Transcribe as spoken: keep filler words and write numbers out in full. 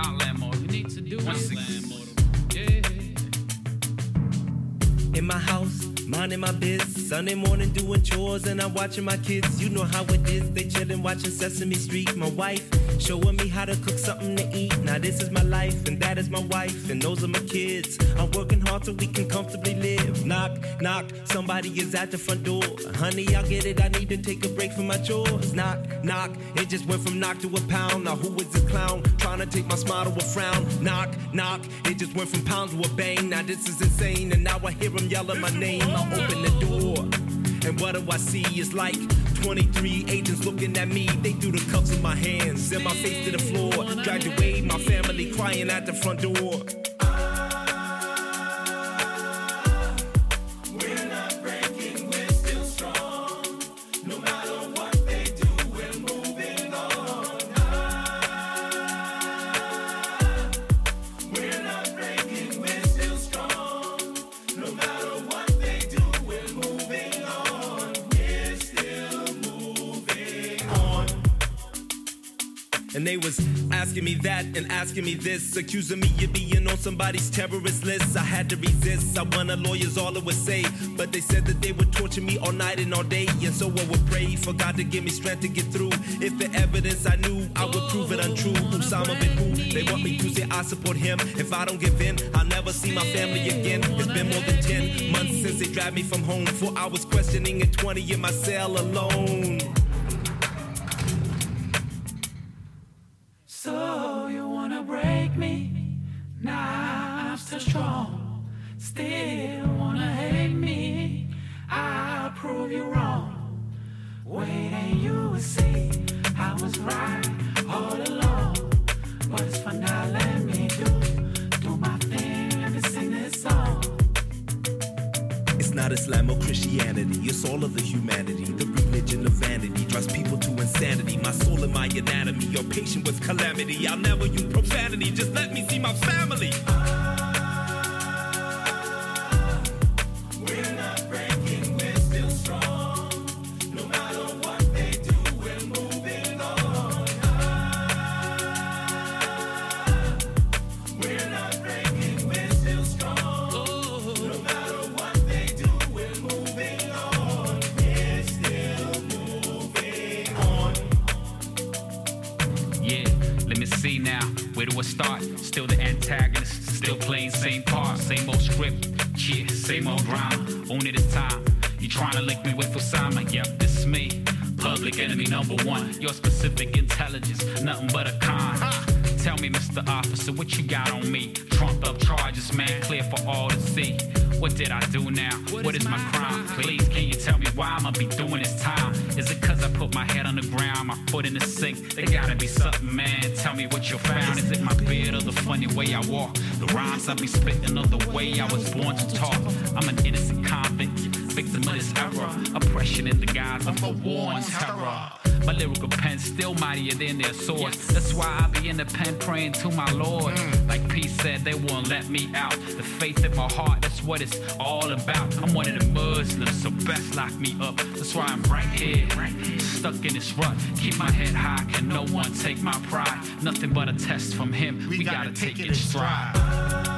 Outland mode. You need to do Outland mode. Yeah. In my house, minding my biz. Sunday morning doing chores and I'm watching my kids. You know how it is, they chillin' watching Sesame Street. My wife showing me how to cook something to eat. Now this is my life and that is my wife and those are my kids. I'm working hard so we can comfortably live. Knock, knock, somebody is at the front door. Honey, I'll get it, I need to take a break from my chores. Knock, knock, it just went from knock to a pound. Now who is this clown trying to take my smile to a frown? Knock, knock, it just went from pound to a bang. Now this is insane and now I hear him yelling my name. I open the door and what do I see? It's like twenty-three agents looking at me. They threw the cuffs in my hands, sent my face to the floor, dragged away my family crying at the front door. And they was asking me that and asking me this, accusing me of being on somebody's terrorist list. I had to resist, I wanted lawyers, all it would say. But they said that they would torture me all night and all day. And so I would pray for God to give me strength to get through. If the evidence I knew, I would prove it untrue. Osama bin who, they want me to say I support him. If I don't give in, I'll never see my family again. It's been more than ten months since they dragged me from home. Four hours questioning and twenty in my cell alone. So you wanna break me? Nah, I'm still strong. Still wanna hate me? I'll prove you wrong. Wait and you will see I was right all along. But it's fun now, let me do do my thing. Let me sing this song. It's not Islam or Christianity, it's all of the humanity. The religion of vanity drives people to insanity. My soul and my anatomy, you're patient with calamity. I'll never use profanity, just let me see my family. We're not breaking, we're still strong. No matter what they do, we're moving on. We're not breaking, we're still strong. No matter what they do, we're moving on. We're still moving on. Yeah, let me see now. Where do I start? Still the antagonist, still playing same part, same old script. Yeah, same old drama. Only this time, you trying to link me with Osama? Yep, this is me. Public enemy number one. Your specific intelligence, nothing but a con. Tell me, Mister Officer, what you got on me? Trumped up charges, man, clear for all to see. What did I do now? What is my crime? Please, can you tell me why I'ma be doing this time? Is it cause I put my head on the ground, my foot in the sink? There gotta be something, man. Tell me what you found. Is it my beard or the funny way I walk? The rhymes I be spitting or the way I was born to talk? I'm an innocent convict, victim of this error. Oppression in the guise of a war on terror. My lyrical pen still mightier than their swords. That's why I be in the pen praying to my Lord. Like P said, they won't let me out. The faith in my heart, that's what it's all about. I'm one of the Muslims, so best lock me up. That's why I'm right here, stuck in this rut. Keep my head high, can no one take my pride? Nothing but a test from him, we, we gotta, gotta take, take it in stride.